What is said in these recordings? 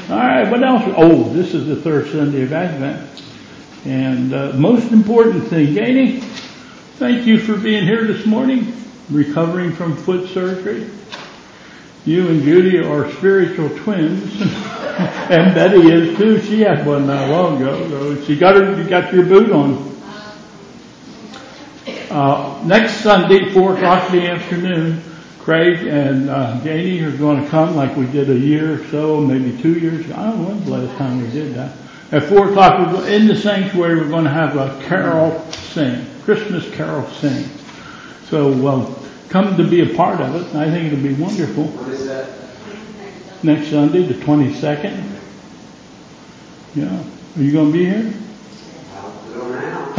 All right, what else? Oh, this is the third Sunday of Advent. And most important thing, Janie, thank you for being here this morning, recovering from foot surgery. You and Judy are spiritual twins, and Betty is too. She had one not long ago. So she got your boot on. Next Sunday, 4 o'clock in the afternoon, Craig and Janie are going to come like we did a year or so, maybe 2 years ago. I don't know when's the last time we did that. At 4 o'clock, in the sanctuary, we're going to have a carol sing, Christmas carol sing. So come to be a part of it. I think it'll be wonderful. What is that? Next Sunday, the 22nd. Yeah. Are you going to be here? I'll go now.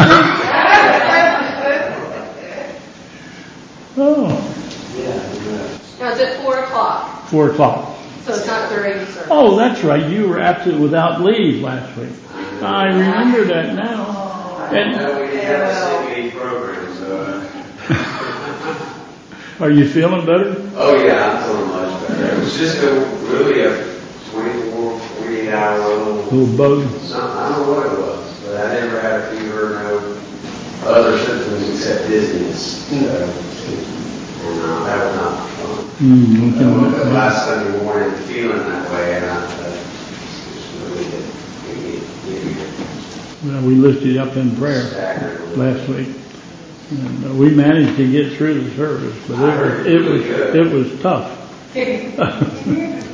Oh. Yeah. No, it's at 4 o'clock. 4 o'clock. So it's not during the service. Oh, that's right. You were absent without leave last week. I remember that now. And we didn't have a sick leave program, so. Are you feeling better? Oh yeah, I'm feeling much better. It was just really a 24, 48 hour Little bug. something. I don't know what it was, but I never had a fever, no other symptoms except dizziness. So, and that was not fun. I woke up last Sunday morning feeling that way, and I just really didn't. Well, we lifted you up in prayer last week. And we managed to get through the service, but it was tough.